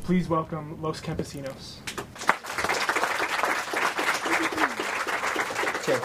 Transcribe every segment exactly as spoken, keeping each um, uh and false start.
Please welcome Los Campesinos. Cheers.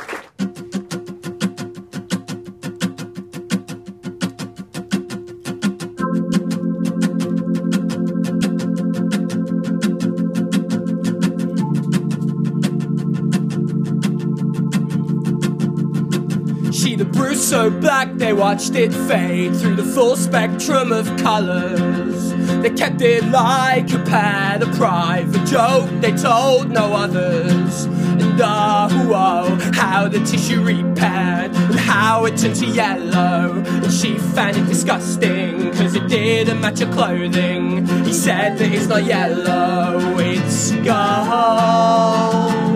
She'd a bruise so black they watched it fade through the full spectrum of colours. They kept it like a pet, a private joke they told no others. And oh, oh, how the tissue repaired and how it turned to yellow. And she found it disgusting cause it didn't match her clothing. He said that it's not yellow, it's golden.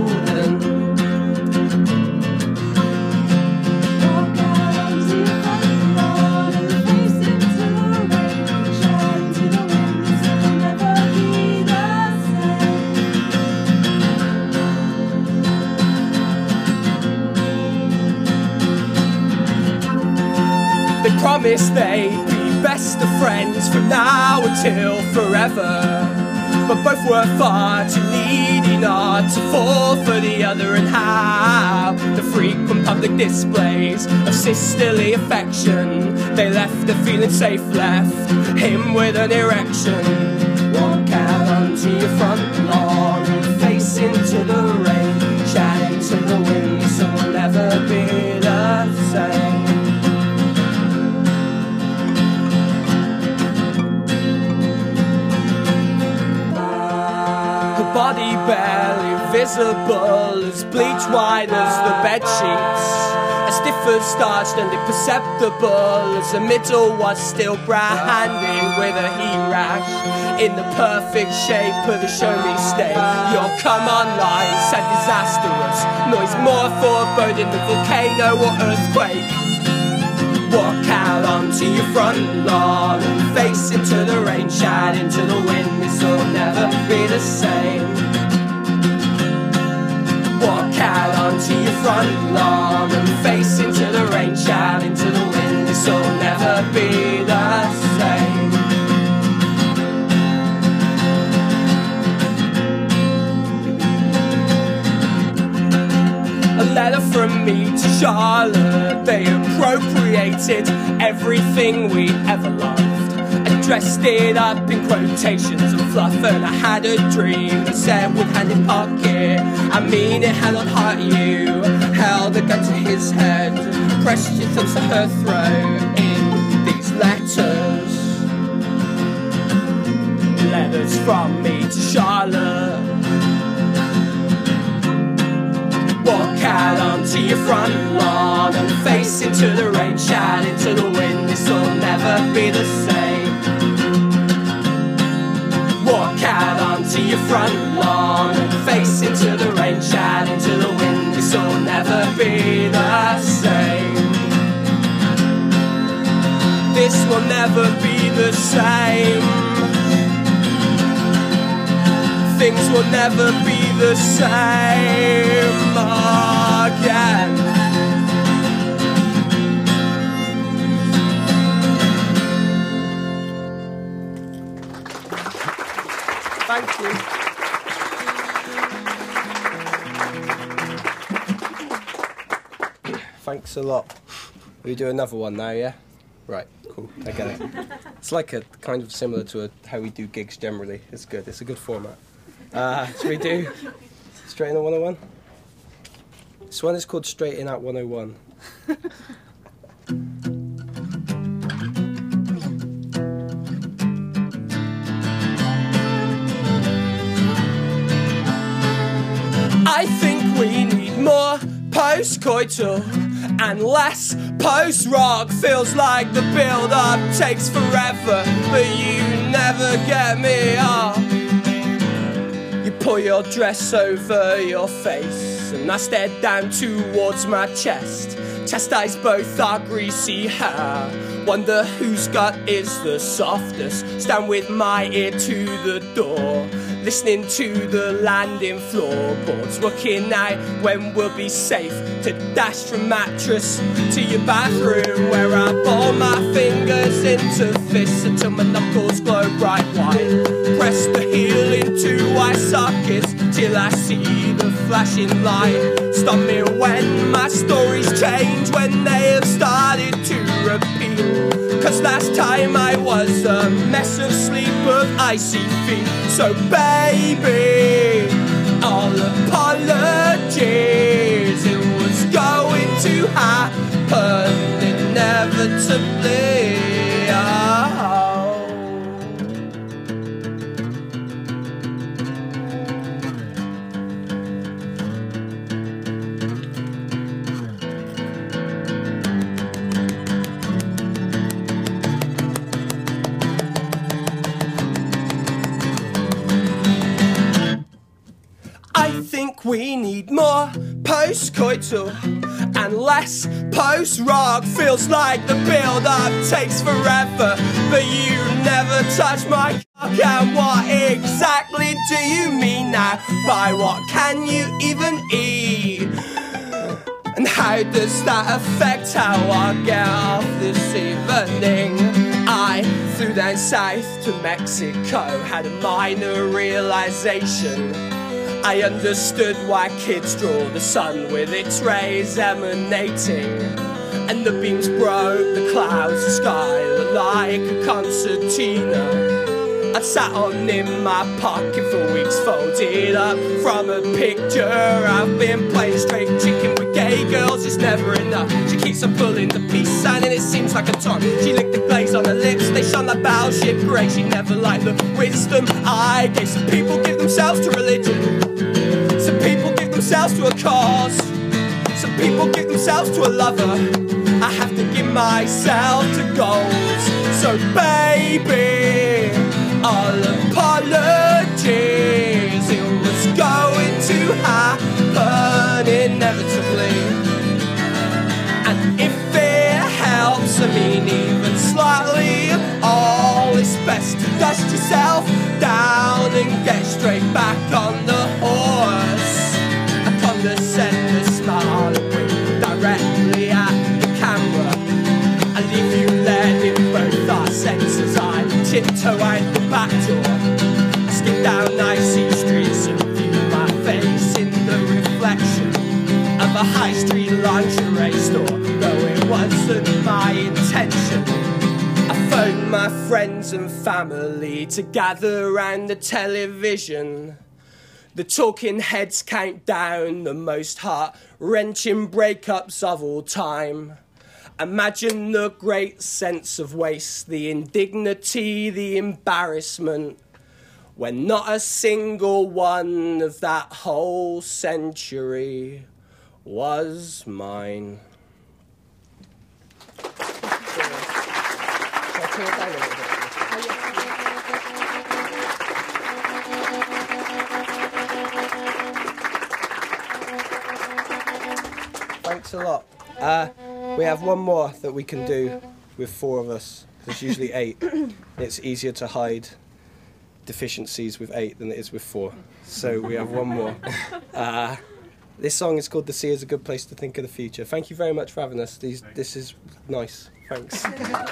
Promised they'd be best of friends from now until forever. But both were far too needy not to fall for the other. And how the frequent public displays of sisterly affection, they left her feeling safe, left him with an erection. Walk out onto your front lawn and face into the rain, chat into the wind, this will never be the same. Body barely visible, as bleach white as the bed sheets, as stiff as starched and imperceptible as the middle was still branding with a heat rash. In the perfect shape of the show me state, your come on lights and disastrous noise more foreboding than volcano or earthquake. Walk out onto your front lawn and face into the rain, shout into the wind, this will never be the same. Walk out onto your front lawn and face into the rain, shout into the wind, this will never be the same. A letter from me to Charlotte, they appropriated everything we ever loved and dressed it up in quotations and fluff. And I had a dream that said with hand in pocket, I mean it had not hurt you. Held a gun to his head, pressed your thumbs to her throat in these letters. Letters from me to Charlotte. Walk out onto your front lawn and face into the rain, shout into the wind, this will never be the same. Walk out onto your front lawn and face into the rain, shout into the wind, this will never be the same. This will never be the same. Things will never be the same again. Thank you. Thanks a lot. We do another one now, yeah? Right, cool, I get it. It's like a kind of similar to a, how we do gigs generally. It's good, it's a good format. Uh, should we do Straight In at one oh one? This one is called Straight In at one oh one. I think we need more post-coital and less post-rock. Feels like the build-up takes forever, but you never get me up. You pull your dress over your face and I stare down towards my chest. Chastise both our greasy hair, wonder whose gut is the softest. Stand with my ear to the door, listening to the landing floorboards, working out when we'll be safe to dash from mattress to your bathroom, where I ball my fingers into fists until my knuckles glow bright white. Press the till I see the flashing light. Stop me when my stories change, when they have started to repeat. Cause last time I was a mess of sleep of icy feet. So baby, all apologies, it was going to happen inevitably. Oh. I think we need more post-coital and less post-rock. Feels like the build-up takes forever, but you never touch my cock. And what exactly do you mean now? By what can you even eat? And how does that affect how I get off this evening? I flew down south to Mexico, had a minor realization. I understood why kids draw the sun with its rays emanating, and the beams broke the clouds, the sky looked like a concertina. I'd sat on in my pocket for weeks, folded up from a picture. I've been playing straight chicken with gay girls, it's never enough. She keeps on pulling the peace sign and it seems like a taunt. She licked the glaze on her lips, they shone like battleship grey. She never liked the wisdom I gave. Some people give themselves to religion, some people give themselves to a cause, some people give themselves to a lover. I have to give myself to goals. So baby, all apologies, it was going to happen inevitably. And if it helps, I mean even slightly, all it's best to dust yourself down and get straight back on the horse. I condescend to smile and wink directly at the camera. I leave you led in both our senses. I tiptoe out the back door, I skip down icy streets and view my face in the reflection of a high street lingerie store, though it wasn't my intention. I phoned my friends and family to gather round the television. The talking heads count down the most heart-wrenching breakups of all time. Imagine the great sense of waste, the indignity, the embarrassment, when not a single one of that whole century was mine. Thanks a lot. Uh, we have one more that we can do with four of us. There's usually eight. It's easier to hide deficiencies with eight than it is with four. So we have one more. Uh, this song is called The Sea is a Good Place to Think of the Future. Thank you very much for having us. These, this is nice. Thanks.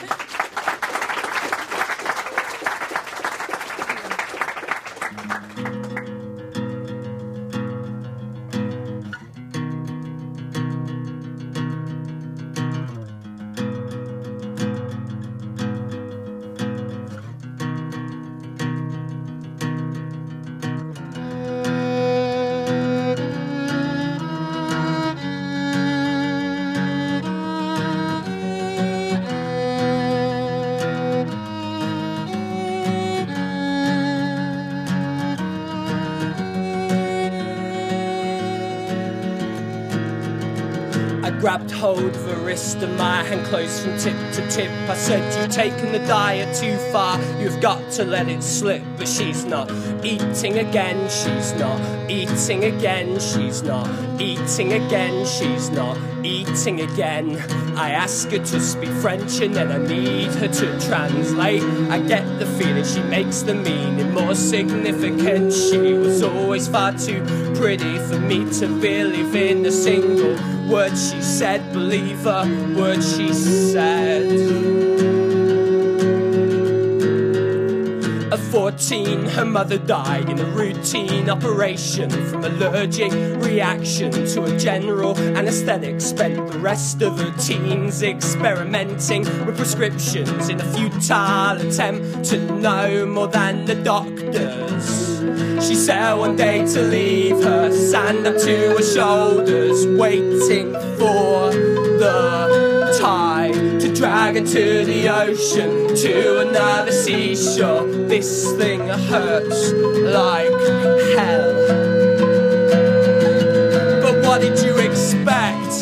Grabbed hold of her wrist and my hand closed from tip to tip. I said, you've taken the diet too far, you've got to let it slip. But she's not eating again, she's not eating again, she's not eating again, she's not eating again. I ask her to speak French and then I need her to translate. I get the feeling she makes the meaning more significant. She was always far too pretty for me to believe in a single word she said, believe a word she said. A fourteen, her mother died in a routine operation from allergic reaction to a general anaesthetic. Spent the rest of her teens experimenting with prescriptions in a futile attempt to know more than the doctors. She said one day to leave her sand up to her shoulders, waiting for the tide to drag her to the ocean, to another seashore. This thing hurts like hell. But what did you expect?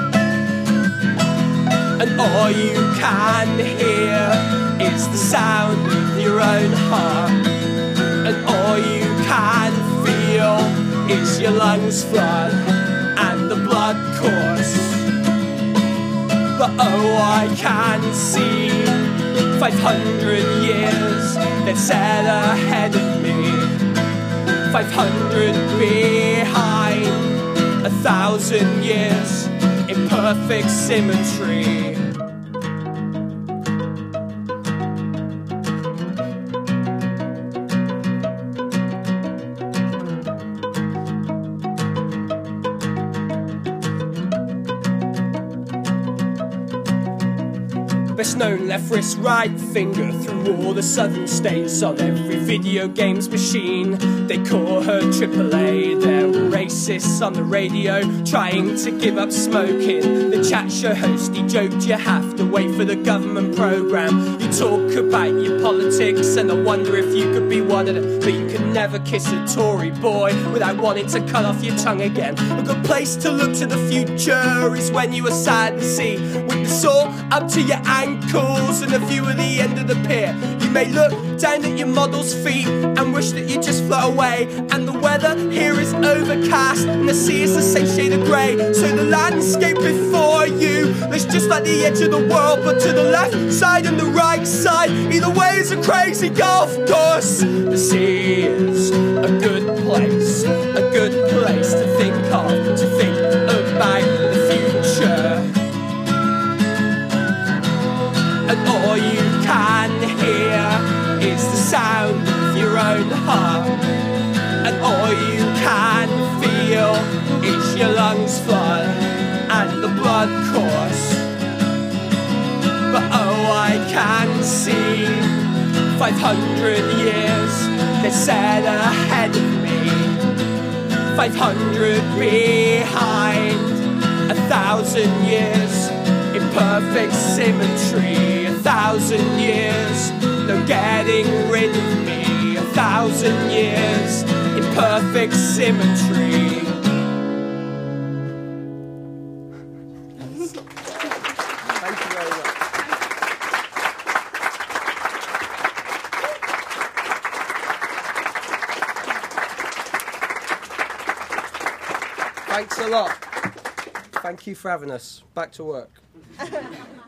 And all you can hear is the sound of your own heart. And all you can feel is your lungs flood and the blood course. But oh, I can see five hundred years they've set ahead of me, five hundred behind, a thousand years in perfect symmetry. Best known left wrist, right finger through all the southern states on every video games machine. They call her triple A. There were racists on the radio trying to give up smoking. The chat show host, he joked you have to wait for the government program. You talk about your politics and I wonder if you could be one of them, but you can never kiss a Tory boy without wanting to cut off your tongue again. A good place to look to the future is when you are sad to see, with the saw up to your ankles and a view of the end of the pier. You may look down at your model's feet and wish that you just float away. And the weather here is overcast and the sea is the same shade of grey. So the landscape before you looks just like the edge of the world, but to the left side and the right side, either way is a crazy golf course. The sea is a good place, a good place to think of, to think about the future. And all you can hear is the sound of your own heart. And all you can feel is your lungs flood and the blood course. But oh, I can see five hundred years they set ahead of me, five hundred behind, a thousand years in perfect symmetry, a thousand years, no getting rid of me, a thousand years in perfect symmetry. Thank you very much. Thanks a lot. Thank you for having us. Back to work.